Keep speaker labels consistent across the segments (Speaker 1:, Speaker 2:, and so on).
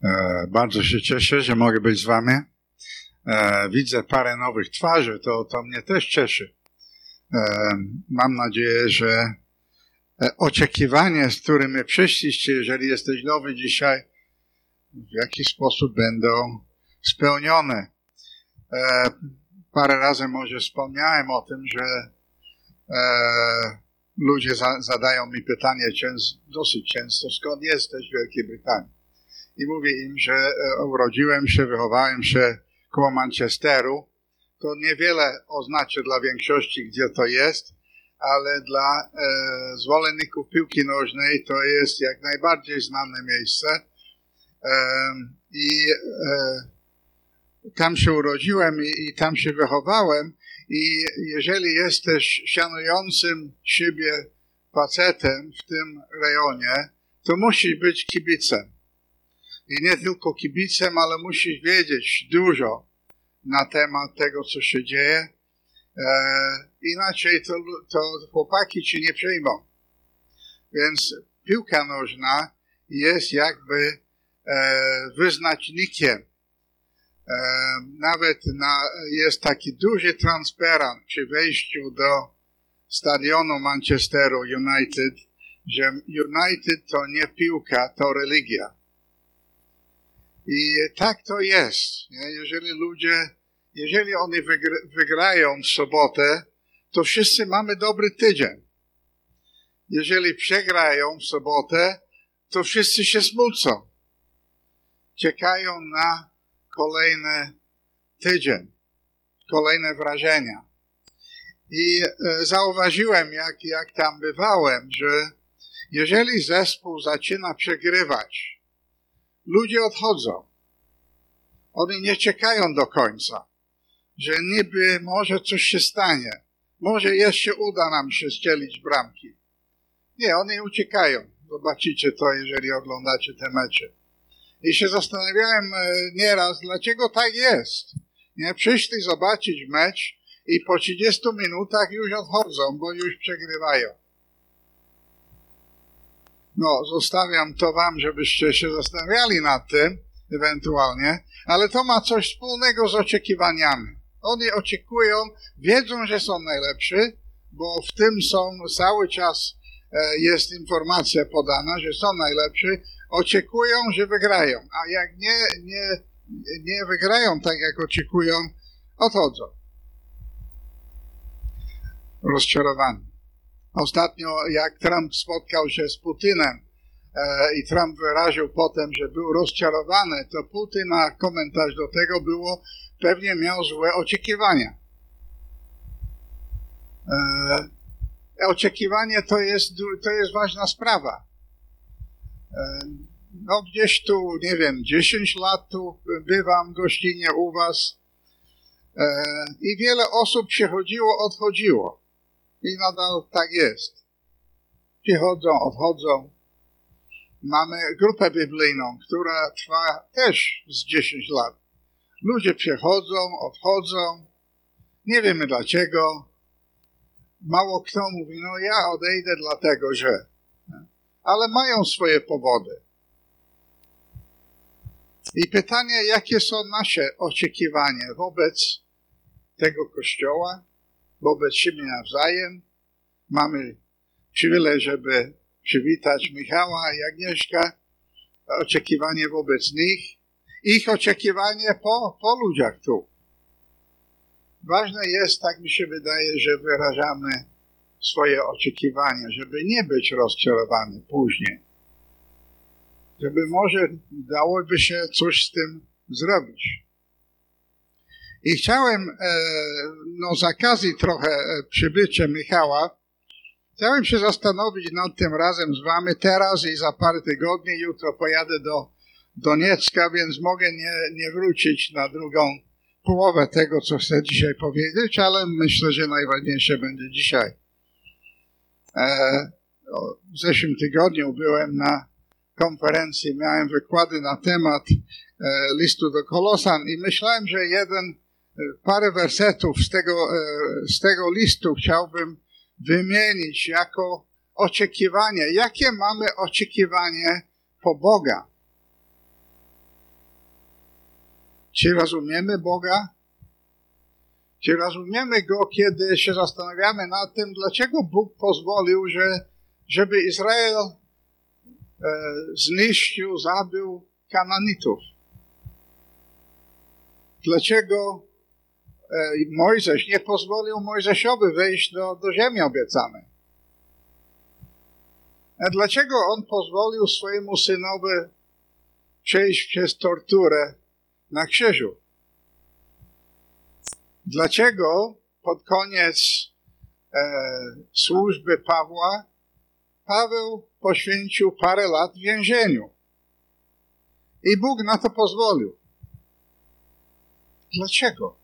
Speaker 1: Bardzo się cieszę, że mogę być z wami. Widzę parę nowych twarzy, to mnie też cieszy. Mam nadzieję, że oczekiwania, z którymi przyszliście, jeżeli jesteś nowy dzisiaj, w jakiś sposób będą spełnione. Parę razy może wspomniałem o tym, że ludzie zadają mi pytanie dosyć często, skąd jesteś w Wielkiej Brytanii. I mówię im, że urodziłem się, wychowałem się koło Manchesteru. To niewiele oznacza dla większości, gdzie to jest, ale dla zwolenników piłki nożnej to jest jak najbardziej znane miejsce. Tam się urodziłem i tam się wychowałem. I jeżeli jesteś szanującym siebie facetem w tym rejonie, to musisz być kibicem. I nie tylko kibicem, ale musisz wiedzieć dużo na temat tego, co się dzieje. Inaczej to chłopaki ci nie przyjmą. Więc piłka nożna jest jakby wyznacznikiem. Nawet jest taki duży transparent przy wejściu do stadionu Manchesteru United, że United to nie piłka, to religia. I tak to jest. Jeżeli oni wygrają w sobotę, to wszyscy mamy dobry tydzień. Jeżeli przegrają w sobotę, to wszyscy się smucą. Czekają na kolejny tydzień, kolejne wrażenia. I zauważyłem, jak tam bywałem, że jeżeli zespół zaczyna przegrywać, ludzie odchodzą. Oni nie czekają do końca, że niby może coś się stanie. Może jeszcze uda nam się strzelić bramki. Nie, oni uciekają. Zobaczycie to, jeżeli oglądacie te mecze. I się zastanawiałem nieraz, dlaczego tak jest. Nie? Przyszli zobaczyć mecz i po 30 minutach już odchodzą, bo już przegrywają. No, zostawiam to wam, żebyście się zastanawiali nad tym, ewentualnie, ale to ma coś wspólnego z oczekiwaniami. Oni oczekują, wiedzą, że są najlepsi, bo w tym cały czas jest informacja podana, że są najlepsi, oczekują, że wygrają, a jak nie wygrają tak, jak oczekują, odchodzą. Rozczarowani. Ostatnio, jak Trump spotkał się z Putinem i Trump wyraził potem, że był rozczarowany, to Putina komentarz do tego było, pewnie miał złe oczekiwania. Oczekiwanie to jest ważna sprawa. No gdzieś tu, nie wiem, 10 lat tu bywam gościnnie u was i wiele osób przychodziło, odchodziło. I nadal tak jest. Przychodzą, odchodzą. Mamy grupę biblijną, która trwa też z 10 lat. Ludzie przychodzą, odchodzą. Nie wiemy dlaczego. Mało kto mówi, no ja odejdę dlatego, że. Ale mają swoje powody. I pytanie, jakie są nasze oczekiwania wobec tego Kościoła, wobec siebie nawzajem. Mamy przywilej, żeby przywitać Michała i Agnieszkę. Oczekiwanie wobec nich. Ich oczekiwanie po ludziach tu. Ważne jest, tak mi się wydaje, że wyrażamy swoje oczekiwania, żeby nie być rozczarowany później. Żeby może dałoby się coś z tym zrobić. I chciałem, z okazji trochę przybycia Michała, chciałem się zastanowić nad tym razem z wami teraz i za parę tygodni. Jutro pojadę do Doniecka, więc mogę nie wrócić na drugą połowę tego, co chcę dzisiaj powiedzieć, ale myślę, że najważniejsze będzie dzisiaj. W zeszłym tygodniu byłem na konferencji, miałem wykłady na temat listu do Kolosan i myślałem, że parę wersetów z tego listu chciałbym wymienić jako oczekiwanie. Jakie mamy oczekiwanie po Boga? Czy rozumiemy Boga? Czy rozumiemy Go, kiedy się zastanawiamy nad tym, dlaczego Bóg pozwolił, żeby Izrael zniszczył, zabił Kananitów? Dlaczego Mojżesz nie pozwolił Mojżeszowi wejść do ziemi obiecanej? A dlaczego on pozwolił swojemu synowi przejść przez torturę na krzyżu? Dlaczego pod koniec służby Pawła Paweł poświęcił parę lat w więzieniu? I Bóg na to pozwolił. Dlaczego?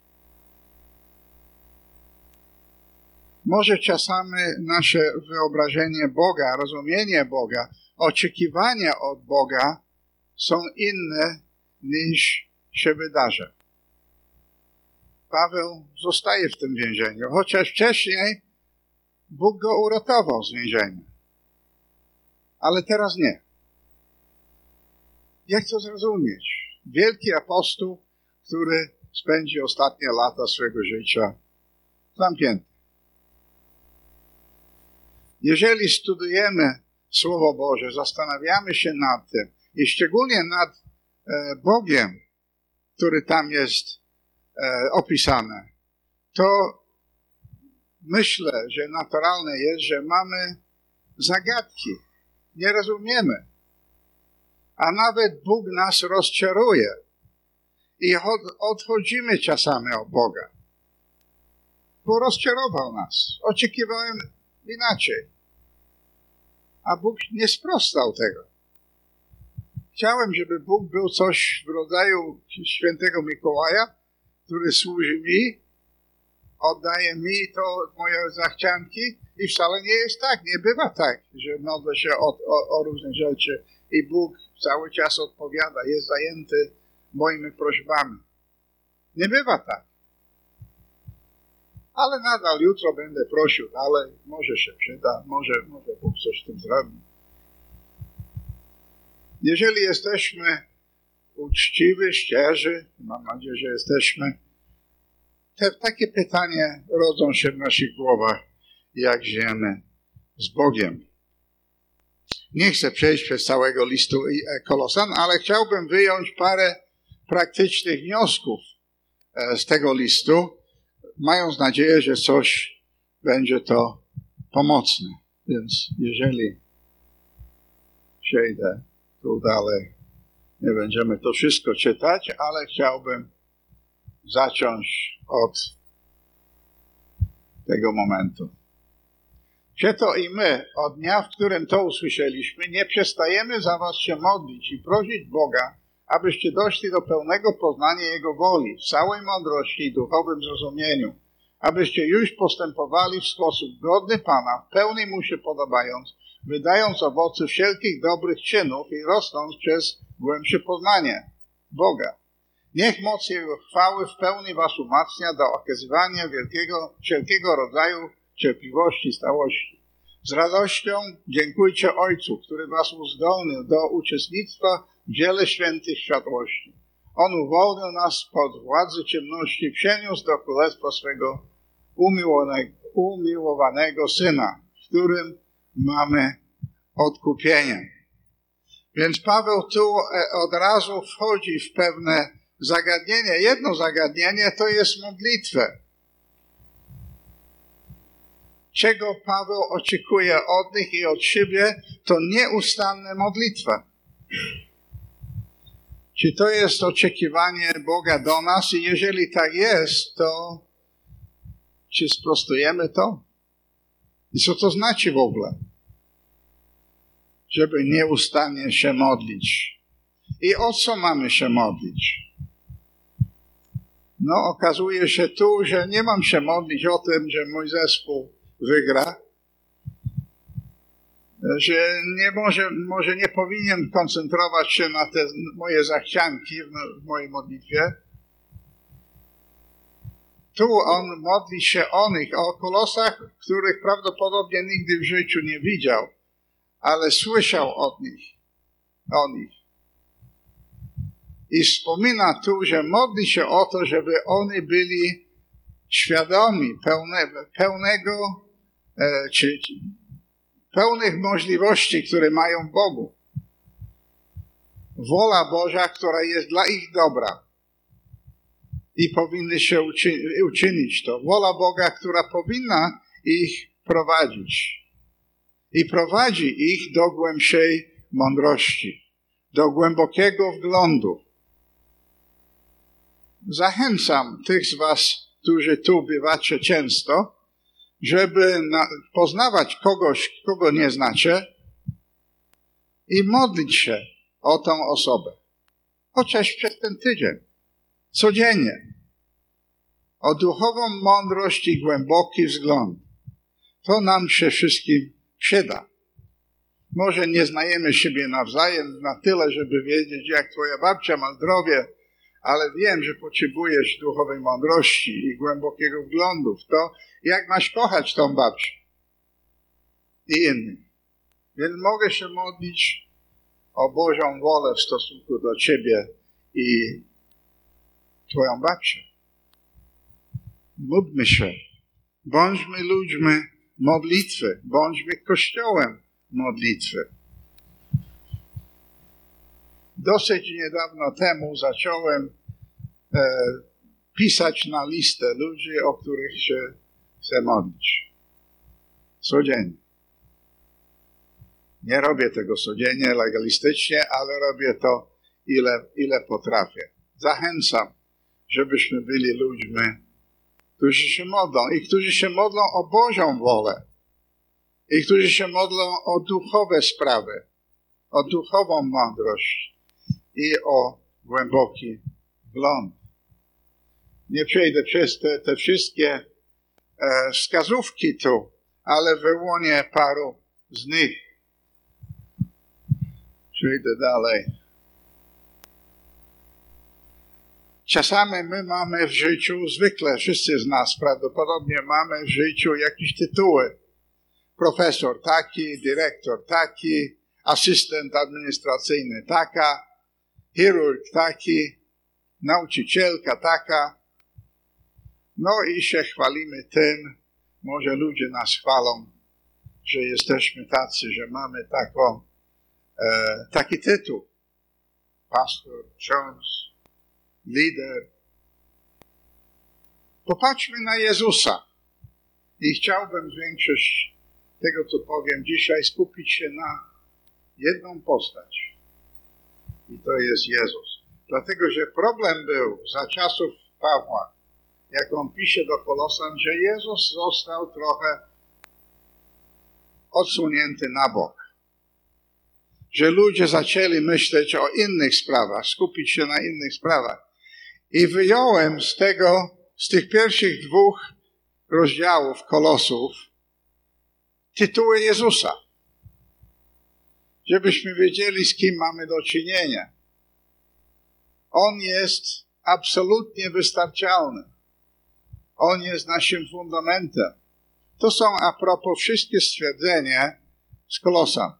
Speaker 1: Może czasami nasze wyobrażenie Boga, rozumienie Boga, oczekiwania od Boga są inne niż się wydarza. Paweł zostaje w tym więzieniu, chociaż wcześniej Bóg go uratował z więzienia. Ale teraz nie. Jak to zrozumieć? Wielki apostoł, który spędzi ostatnie lata swojego życia zamknięty. Jeżeli studujemy Słowo Boże, zastanawiamy się nad tym i szczególnie nad Bogiem, który tam jest opisany, to myślę, że naturalne jest, że mamy zagadki. Nie rozumiemy. A nawet Bóg nas rozczaruje. I odchodzimy czasami od Boga. Bo rozczarował nas. Oczekiwałem inaczej. A Bóg nie sprostał tego. Chciałem, żeby Bóg był coś w rodzaju świętego Mikołaja, który służy mi, oddaje mi to moje zachcianki i wcale nie jest tak. Nie bywa tak, że modlę się o różne rzeczy i Bóg cały czas odpowiada, jest zajęty moimi prośbami. Nie bywa tak. Ale nadal jutro będę prosił dalej, może się przyda, może Bóg coś z tym zrobi. Jeżeli jesteśmy uczciwi, szczerzy, mam nadzieję, że jesteśmy, takie pytania rodzą się w naszych głowach, jak żyjemy z Bogiem. Nie chcę przejść przez całego listu Kolosan, ale chciałbym wyjąć parę praktycznych wniosków z tego listu, mając nadzieję, że coś będzie to pomocne. Więc jeżeli przejdę tu dalej, nie będziemy to wszystko czytać, ale chciałbym zacząć od tego momentu. Przeto i my, od dnia, w którym to usłyszeliśmy, nie przestajemy za was się modlić i prosić Boga, abyście doszli do pełnego poznania Jego woli, w całej mądrości i duchowym zrozumieniu, abyście już postępowali w sposób godny Pana, w pełni Mu się podobając, wydając owoce wszelkich dobrych czynów i rosnąc przez głębsze poznanie Boga. Niech moc Jego chwały w pełni was umacnia do okazywania wszelkiego rodzaju cierpliwości i stałości. Z radością dziękujcie Ojcu, który was uzdolnił do uczestnictwa w dziele świętych światłości. On uwolnił nas spod władzy ciemności, przeniósł do królestwa swego umiłowanego Syna, w którym mamy odkupienie. Więc Paweł tu od razu wchodzi w pewne zagadnienie. Jedno zagadnienie to jest modlitwę. Czego Paweł oczekuje od nich i od siebie, to nieustanna modlitwa. Czy to jest oczekiwanie Boga do nas? I jeżeli tak jest, to czy sprostujemy to? I co to znaczy w ogóle? Żeby nieustannie się modlić. I o co mamy się modlić? No, okazuje się tu, że nie mam się modlić o tym, że mój zespół wygra, że może nie powinien koncentrować się na te moje zachcianki w mojej modlitwie. Tu on modli się o nich, o Kolosach, których prawdopodobnie nigdy w życiu nie widział, ale słyszał o nich. I wspomina tu, że modli się o to, żeby oni byli świadomi pełnych możliwości, które mają w Bogu. Wola Boża, która jest dla ich dobra. I powinny się uczynić to. Wola Boga, która powinna ich prowadzić. I prowadzi ich do głębszej mądrości, do głębokiego wglądu. Zachęcam tych z was, którzy tu bywacie często, żeby poznawać kogoś, kogo nie znacie i modlić się o tą osobę. Chociaż przez ten tydzień. Codziennie. O duchową mądrość i głęboki wzgląd. To nam się wszystkim przyda. Może nie znajemy siebie nawzajem na tyle, żeby wiedzieć, jak twoja babcia ma zdrowie, ale wiem, że potrzebujesz duchowej mądrości i głębokiego wglądu w to, jak masz kochać tą babcię i innych. Więc mogę się modlić o Bożą wolę w stosunku do ciebie i twoją babcię. Módlmy się. Bądźmy ludźmi modlitwy. Bądźmy kościołem modlitwy. Dosyć niedawno temu zacząłem pisać na listę ludzi, o których się chcę modlić. Codziennie. Nie robię tego codziennie, legalistycznie, ale robię to ile potrafię. Zachęcam, żebyśmy byli ludźmi, którzy się modlą i którzy się modlą o Bożą wolę i którzy się modlą o duchowe sprawy, o duchową mądrość i o głęboki wgląd. Nie przejdę przez te wszystkie wskazówki tu, ale wyłonię paru z nich. Przejdę dalej. Czasami my mamy w życiu, zwykle wszyscy z nas prawdopodobnie mamy w życiu jakieś tytuły. Profesor taki, dyrektor taki, asystent administracyjny taka, chirurg taki, nauczycielka taka. No i się chwalimy tym, może ludzie nas chwalą, że jesteśmy tacy, że mamy taki tytuł. Pastor, ksiądz, lider. Popatrzmy na Jezusa. I chciałbym większość tego, co powiem dzisiaj, skupić się na jedną postać. I to jest Jezus. Dlatego, że problem był za czasów Pawła, jak on pisze do Kolosan, że Jezus został trochę odsunięty na bok. Że ludzie zaczęli myśleć o innych sprawach, skupić się na innych sprawach. I wyjąłem z tych pierwszych 2 rozdziałów Kolosów tytuły Jezusa. Żebyśmy wiedzieli, z kim mamy do czynienia. On jest absolutnie wystarczalny. On jest naszym fundamentem. To są a propos wszystkie stwierdzenia z Kolosan.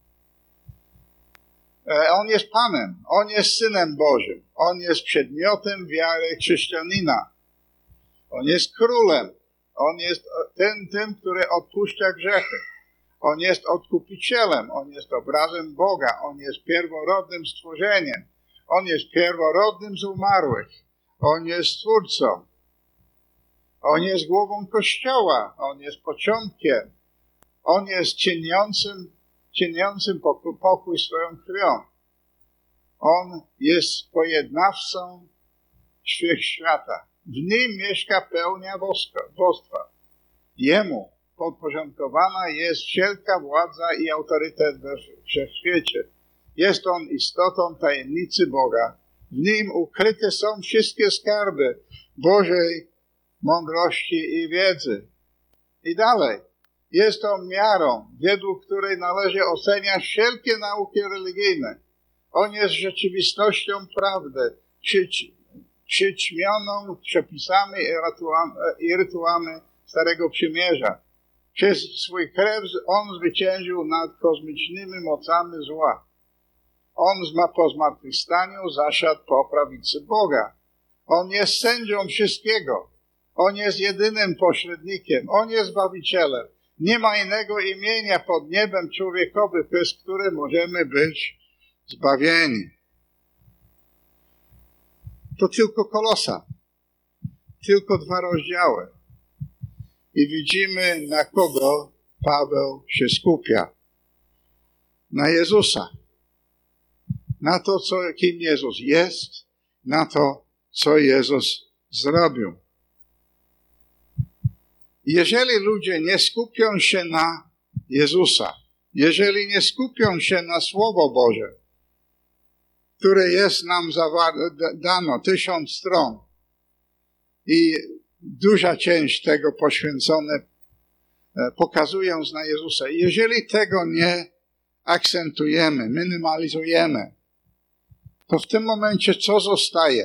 Speaker 1: On jest Panem, On jest Synem Bożym, On jest przedmiotem wiary chrześcijanina. On jest Królem, On jest tym, który odpuszcza grzechy. On jest Odkupicielem, On jest obrazem Boga, On jest pierworodnym stworzeniem. On jest pierworodnym z umarłych. On jest Stwórcą. On jest głową Kościoła, On jest początkiem. On jest czyniącym pokój swoją krwią. On jest pojednawcą wszechświata. W nim mieszka pełnia bóstwa. Jemu podporządkowana jest wszelka władza i autorytet we wszechświecie. Jest on istotą tajemnicy Boga. W nim ukryte są wszystkie skarby Bożej mądrości i wiedzy. I dalej. Jest on miarą, według której należy oceniać wszelkie nauki religijne. On jest rzeczywistością prawdy, przyćmioną przepisami i rytuałami Starego Przymierza. Przez swój krew on zwyciężył nad kosmicznymi mocami zła. On po zmartwychwstaniu zasiadł po prawicy Boga. On jest sędzią wszystkiego. On jest jedynym pośrednikiem. On jest Zbawicielem. Nie ma innego imienia pod niebem człowiekowi, przez które możemy być zbawieni. To tylko Kolosa. Tylko 2 rozdziały. I widzimy, na kogo Paweł się skupia. Na Jezusa. Na to, kim Jezus jest. Na to, co Jezus zrobił. Jeżeli ludzie nie skupią się na Jezusa, jeżeli nie skupią się na Słowo Boże, które jest nam dano 1000 stron i duża część tego poświęcone pokazując na Jezusa. Jeżeli tego nie akcentujemy, minimalizujemy, to w tym momencie co zostaje?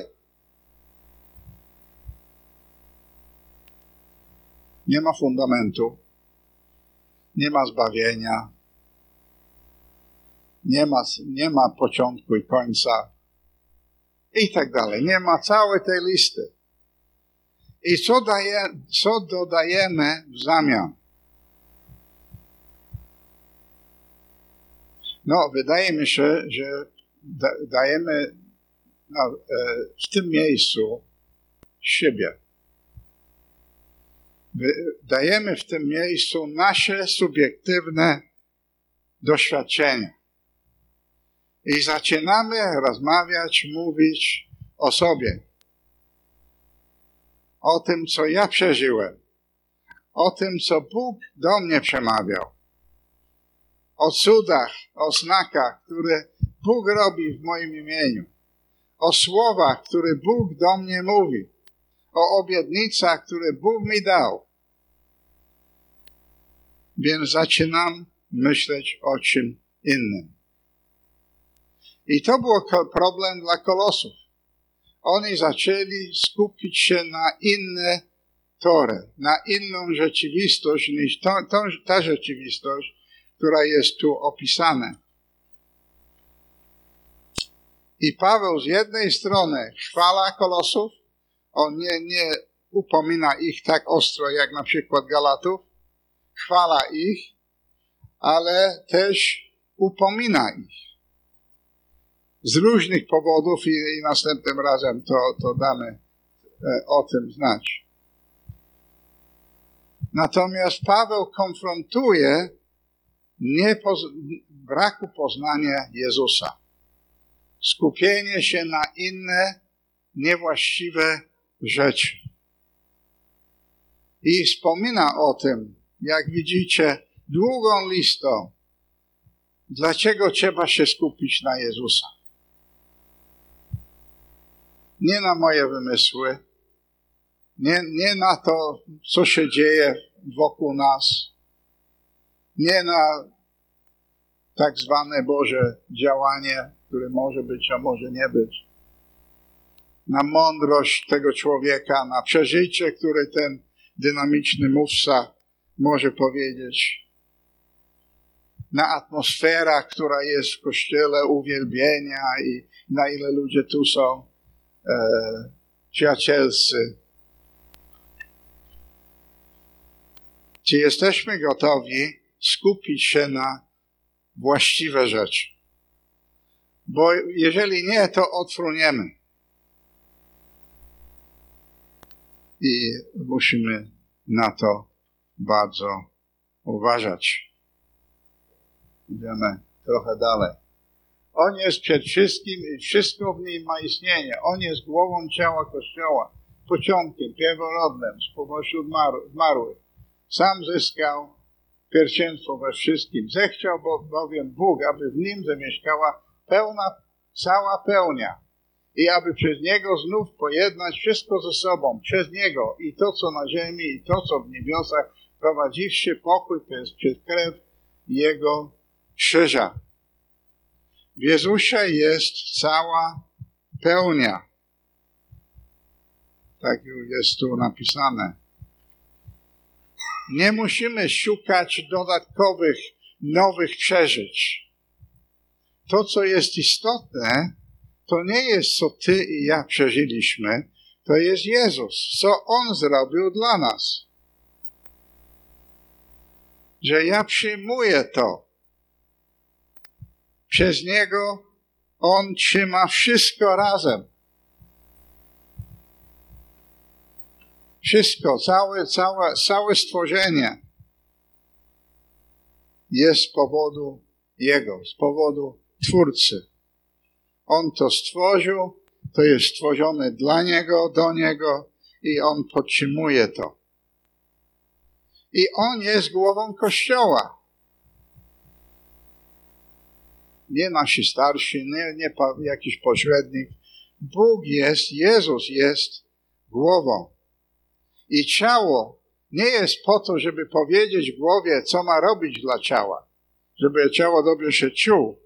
Speaker 1: Nie ma fundamentu, nie ma zbawienia, nie ma początku i końca i tak dalej. Nie ma całej tej listy. I co dodajemy w zamian? No, wydaje mi się, że dajemy w tym miejscu siebie. Dajemy w tym miejscu nasze subiektywne doświadczenia. I zaczynamy rozmawiać, mówić o sobie. O tym, co ja przeżyłem. O tym, co Bóg do mnie przemawiał. O cudach, o znakach, które Bóg robi w moim imieniu. O słowach, które Bóg do mnie mówi. O obietnicach, które Bóg mi dał. Więc zaczynam myśleć o czym innym. I to był problem dla Kolosów. Oni zaczęli skupić się na inne tory, na inną rzeczywistość niż ta rzeczywistość, która jest tu opisana. I Paweł z jednej strony chwala Kolosów, on nie upomina ich tak ostro jak na przykład Galatów, chwala ich, ale też upomina ich. Z różnych powodów i następnym razem to damy o tym znać. Natomiast Paweł konfrontuje braku poznania Jezusa. Skupienie się na inne, niewłaściwe rzeczy. I wspomina o tym, jak widzicie, długą listą, dlaczego trzeba się skupić na Jezusa. Nie na moje wymysły, nie na to, co się dzieje wokół nas, nie na tak zwane Boże działanie, które może być, a może nie być, na mądrość tego człowieka, na przeżycie, które ten dynamiczny mówca może powiedzieć, na atmosferę, która jest w Kościele, uwielbienia i na ile ludzie tu są przyjacielscy. Czy jesteśmy gotowi skupić się na właściwe rzeczy? Bo jeżeli nie, to odfruniemy. I musimy na to bardzo uważać. Idziemy trochę dalej. On jest przed wszystkim i wszystko w nim ma istnienie. On jest głową ciała Kościoła, początkiem, pierworodnym, spośród zmarłych. Sam zyskał pierwszeństwo we wszystkim. Zechciał bowiem Bóg, aby w nim zamieszkała cała pełnia i aby przez Niego znów pojednać wszystko ze sobą, przez Niego i to, co na ziemi, i to, co w niebiosach, prowadziwszy pokój przez krew Jego krzyża. W Jezusie jest cała pełnia. Tak jest tu napisane. Nie musimy szukać dodatkowych, nowych przeżyć. to, co jest istotne, to nie jest, co ty i ja przeżyliśmy, to jest Jezus, co On zrobił dla nas. Że ja przyjmuję to. Przez Niego On trzyma wszystko razem. Wszystko, całe stworzenie jest z powodu Jego, z powodu Twórcy. On to stworzył, to jest stworzone dla Niego, do Niego i On podtrzymuje to. I On jest głową Kościoła. Nie nasi starsi, nie jakiś pośrednik. Bóg jest, Jezus jest głową. I ciało nie jest po to, żeby powiedzieć głowie, co ma robić dla ciała. Żeby ciało dobrze się czuło.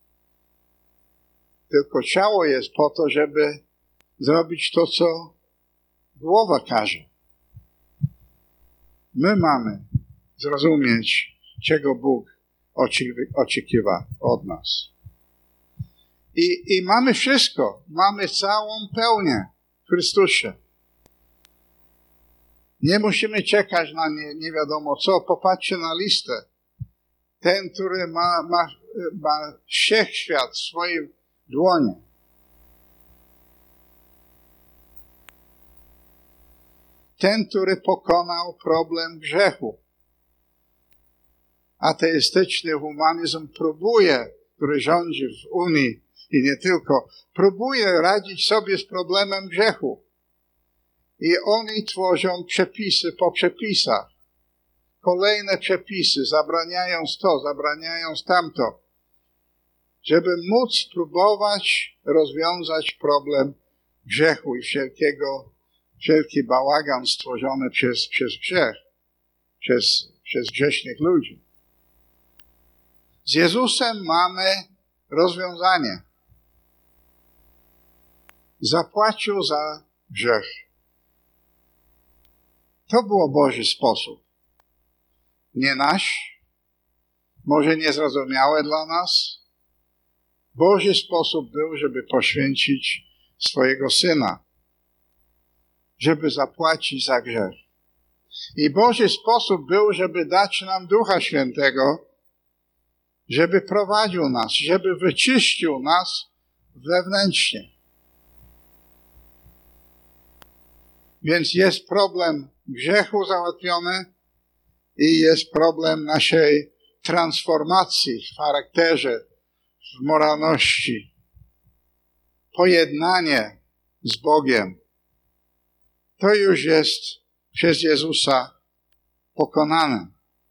Speaker 1: Tylko ciało jest po to, żeby zrobić to, co głowa każe. My mamy zrozumieć, czego Bóg oczekiwa od nas. I mamy wszystko. Mamy całą pełnię w Chrystusie. Nie musimy czekać na nie wiadomo co. Popatrzcie na listę. Ten, który ma wszechświat w swojej dłoni. Ten, który pokonał problem grzechu. Ateistyczny humanizm który rządzi w Unii i nie tylko, próbuje radzić sobie z problemem grzechu. I oni tworzą przepisy po przepisach. Kolejne przepisy, zabraniając to, zabraniając tamto, żeby móc spróbować rozwiązać problem grzechu i wszelki bałagan stworzony przez grzech, przez grzesznych ludzi. Z Jezusem mamy rozwiązanie. Zapłacił za grzech. To był Boży sposób. Nie nasz, może niezrozumiałe dla nas. Boży sposób był, żeby poświęcić swojego Syna, żeby zapłacić za grzech. I Boży sposób był, żeby dać nam Ducha Świętego, żeby prowadził nas, żeby wyczyścił nas wewnętrznie. Więc jest problem grzechu załatwiony i jest problem naszej transformacji w charakterze, w moralności. Pojednanie z Bogiem. To już jest przez Jezusa pokonane.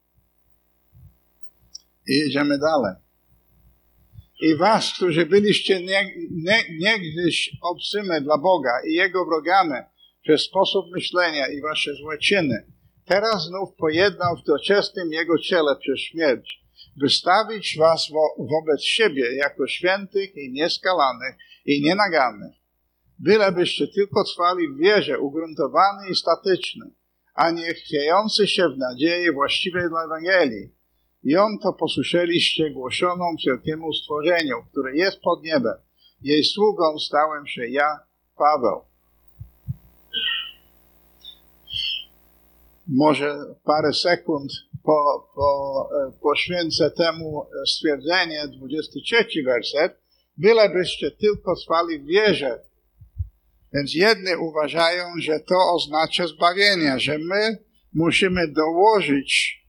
Speaker 1: I jedziemy dalej. I was, którzy byliście niegdyś obcymi dla Boga i Jego wrogami przez sposób myślenia i wasze złe czyny, teraz znów pojednał w doczesnym Jego ciele przez śmierć, by stawić was wobec siebie jako świętych i nieskalanych i nienagannych, bylebyście tylko trwali w wierze, ugruntowany i statyczny, a nie chwiejący się w nadziei właściwej dla Ewangelii. I to posłyszeliście głoszoną wszelkiemu stworzeniu, które jest pod niebem. Jej sługą stałem się ja, Paweł. Może parę sekund poświęcę temu stwierdzenie, 23 werset. Bylebyście tylko trwali w wierze. Więc jedni uważają, że to oznacza zbawienie, że my musimy dołożyć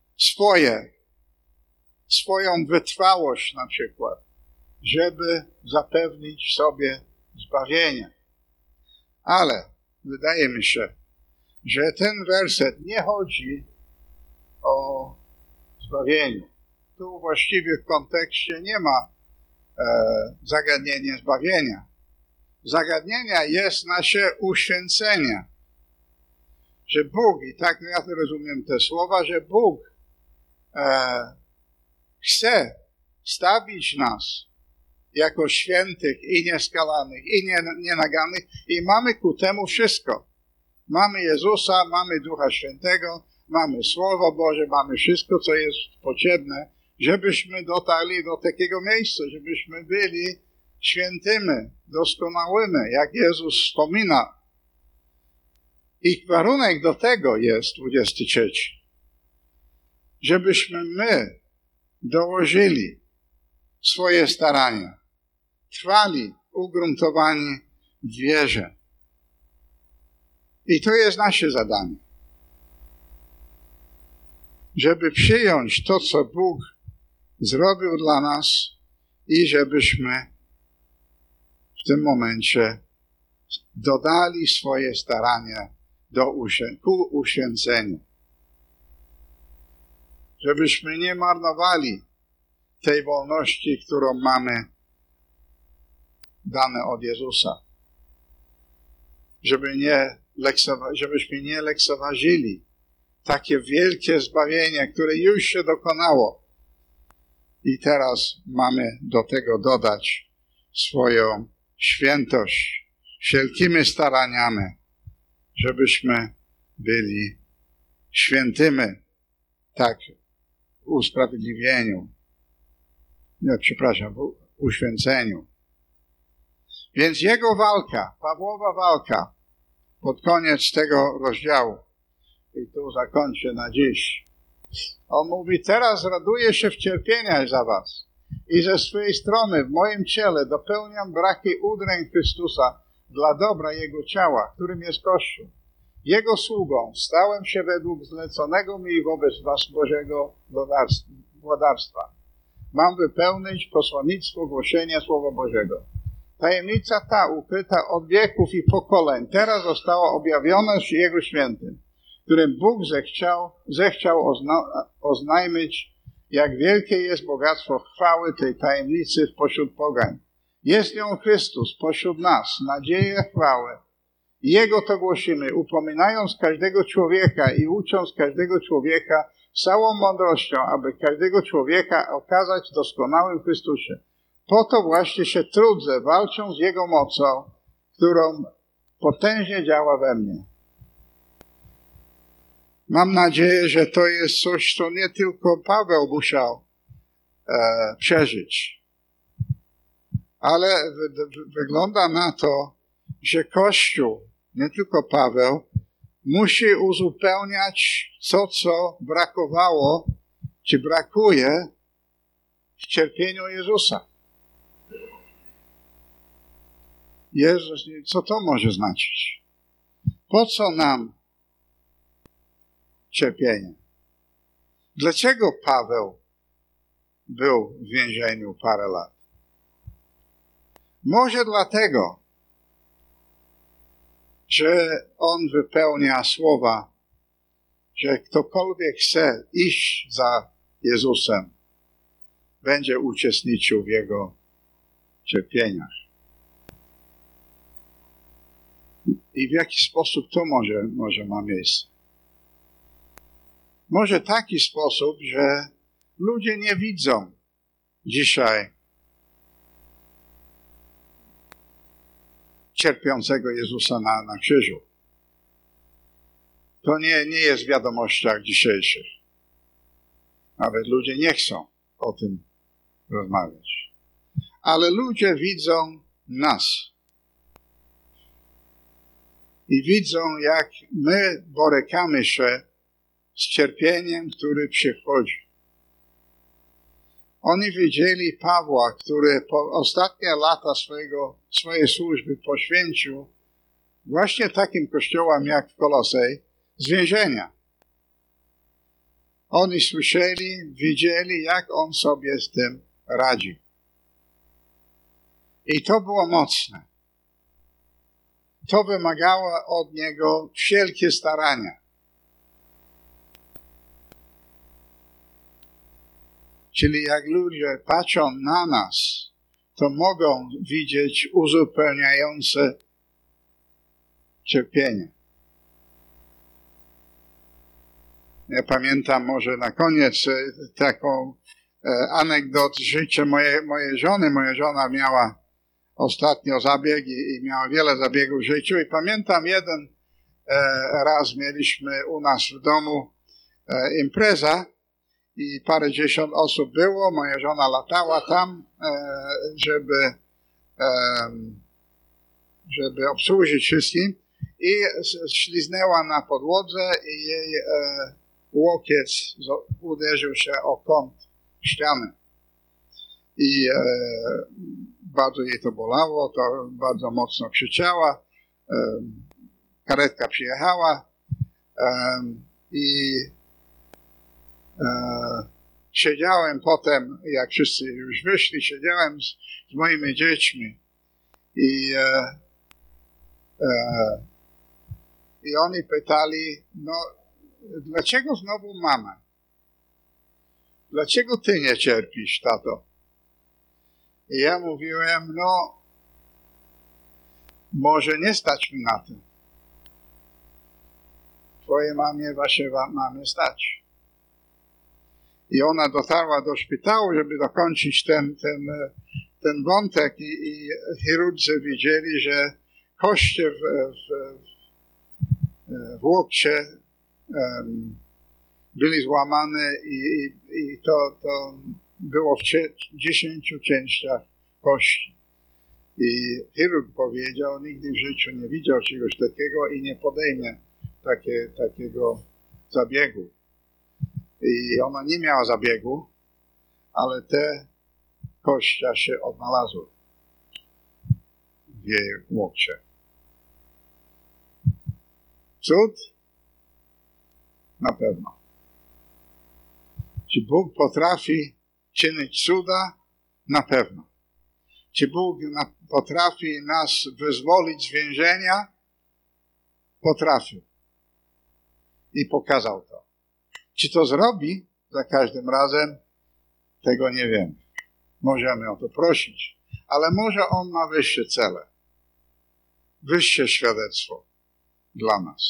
Speaker 1: swoją wytrwałość na przykład, żeby zapewnić sobie zbawienie. Ale wydaje mi się, że ten werset nie chodzi o zbawieniu. Tu właściwie w kontekście nie ma zagadnienia zbawienia. Zagadnienia jest nasze uświęcenie. Że Bóg, i tak ja rozumiem te słowa, że Bóg chce stawić nas jako świętych i nieskalanych i nienagannych i mamy ku temu wszystko. Mamy Jezusa, mamy Ducha Świętego, mamy Słowo Boże, mamy wszystko, co jest potrzebne, żebyśmy dotarli do takiego miejsca, żebyśmy byli świętymi, doskonałymi, jak Jezus wspomina. I warunek do tego jest 23. Żebyśmy my dołożyli swoje starania, trwali ugruntowani w wierze. I to jest nasze zadanie. Żeby przyjąć to, co Bóg zrobił dla nas i żebyśmy w tym momencie dodali swoje starania ku uświęceniu. Żebyśmy nie marnowali tej wolności, którą mamy dane od Jezusa. Żebyśmy nie lekceważyli takie wielkie zbawienie, które już się dokonało. I teraz mamy do tego dodać swoją świętość wszelkimi staraniami, żebyśmy byli świętymi, tak, w usprawiedliwieniu. W uświęceniu. Więc jego walka, Pawłowa walka, pod koniec tego rozdziału, i tu zakończę na dziś. On mówi, teraz raduję się w cierpieniach za was i ze swojej strony w moim ciele dopełniam braki udręk Chrystusa dla dobra Jego ciała, którym jest Kościół. Jego sługą stałem się według zleconego mi wobec was Bożego władarstwa. Mam wypełnić posłannictwo głoszenia Słowa Bożego. Tajemnica ta, ukryta od wieków i pokoleń, teraz została objawiona Jego świętym, którym Bóg zechciał oznajmić, jak wielkie jest bogactwo chwały tej tajemnicy pośród pogań. Jest nią Chrystus pośród nas, nadzieja chwały. Jego to głosimy, upominając każdego człowieka i ucząc każdego człowieka całą mądrością, aby każdego człowieka okazać doskonałym w Chrystusie. Po to właśnie się trudzę, walcząc z Jego mocą, którą potężnie działa we mnie. Mam nadzieję, że to jest coś, co nie tylko Paweł musiał przeżyć. Ale wygląda na to, że Kościół, nie tylko Paweł, musi uzupełniać to, co brakowało, czy brakuje w cierpieniu Jezusa. Jezus, co to może znaczyć? Po co nam cierpienie? Dlaczego Paweł był w więzieniu parę lat? Może dlatego, że on wypełnia słowa, że ktokolwiek chce iść za Jezusem, będzie uczestniczył w Jego cierpieniach. I w jaki sposób to może ma miejsce? Może taki sposób, że ludzie nie widzą dzisiaj cierpiącego Jezusa na krzyżu. To nie jest w wiadomościach dzisiejszych. Nawet ludzie nie chcą o tym rozmawiać. Ale ludzie widzą nas. I widzą, jak my borykamy się z cierpieniem, który przychodzi. Oni widzieli Pawła, który po ostatnie lata swojej służby poświęcił właśnie takim kościołom jak w Kolosej z więzienia. Oni słyszeli, widzieli, jak on sobie z tym radzi. I to było mocne. To wymagało od niego wszelkie starania. Czyli jak ludzie patrzą na nas, to mogą widzieć uzupełniające cierpienie. Ja pamiętam może na koniec taką anegdotę z życia mojej żony. Moja żona miała ostatnio zabieg i miała wiele zabiegów w życiu. I pamiętam jeden raz mieliśmy u nas w domu impreza i parędziesiąt osób było. Moja żona latała tam, żeby obsłużyć wszystkim i śliznęła na podłodze i jej łokieć uderzył się o kąt ściany. I bardzo jej to bolało, to bardzo mocno krzyczała. Karetka przyjechała i siedziałem potem, jak wszyscy już wyszli, siedziałem z moimi dziećmi i oni pytali, no dlaczego znowu mama? Dlaczego ty nie cierpisz, tato? I ja mówiłem, no może nie stać mi na to. Twojej mamie, waszej mamie stać. I ona dotarła do szpitału, żeby dokończyć ten wątek i chirurdzy widzieli, że kości w łokcie byli złamane i to było w 10 częściach kości. I chirurg powiedział, nigdy w życiu nie widział czegoś takiego i nie podejmie takiego zabiegu. I ona nie miała zabiegu, ale te kości się odnalazły w jej łokcie. Cud? Na pewno. Czy Bóg potrafi czynić cuda? Na pewno. Czy Bóg potrafi nas wyzwolić z więzienia? Potrafił. I pokazał to. Czy to zrobi za każdym razem? Tego nie wiem. Możemy o to prosić. Ale może On ma wyższe cele. Wyższe świadectwo dla nas.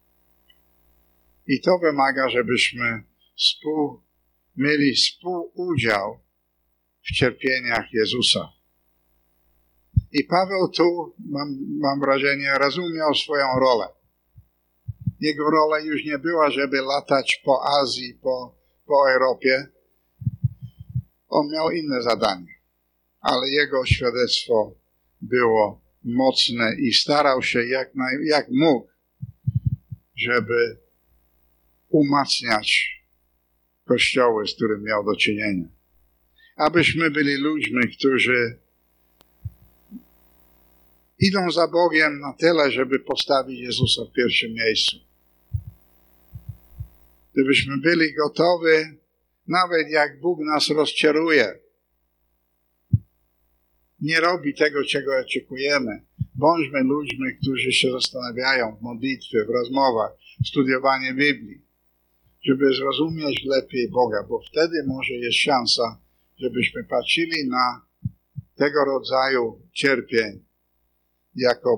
Speaker 1: I to wymaga, żebyśmy mieli współudział w cierpieniach Jezusa. I Paweł tu, mam wrażenie, rozumiał swoją rolę. Jego rola już nie była, żeby latać po Azji, po Europie. On miał inne zadanie. Ale jego świadectwo było mocne i starał się jak mógł, żeby umacniać kościoły, z którym miał do czynienia. Abyśmy byli ludźmi, którzy idą za Bogiem na tyle, żeby postawić Jezusa w pierwszym miejscu. Gdybyśmy byli gotowi, nawet jak Bóg nas rozczaruje, nie robi tego, czego oczekujemy. Bądźmy ludźmi, którzy się zastanawiają w modlitwie, w rozmowach, w studiowaniu Biblii, żeby zrozumieć lepiej Boga, bo wtedy może jest szansa, żebyśmy patrzyli na tego rodzaju cierpień jako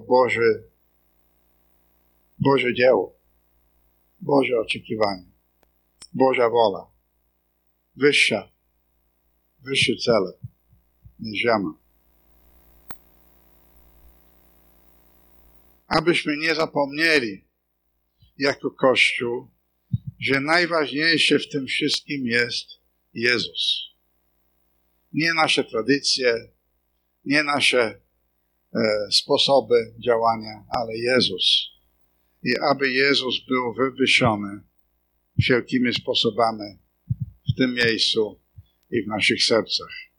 Speaker 1: Boże dzieło, Boże oczekiwanie, Boża wola, wyższe cele niż ziemia. Abyśmy nie zapomnieli jako Kościół, że najważniejsze w tym wszystkim jest Jezus. Nie nasze tradycje, nie nasze sposoby działania, ale Jezus. I aby Jezus był wywyższony wszelkimi sposobami w tym miejscu i w naszych sercach.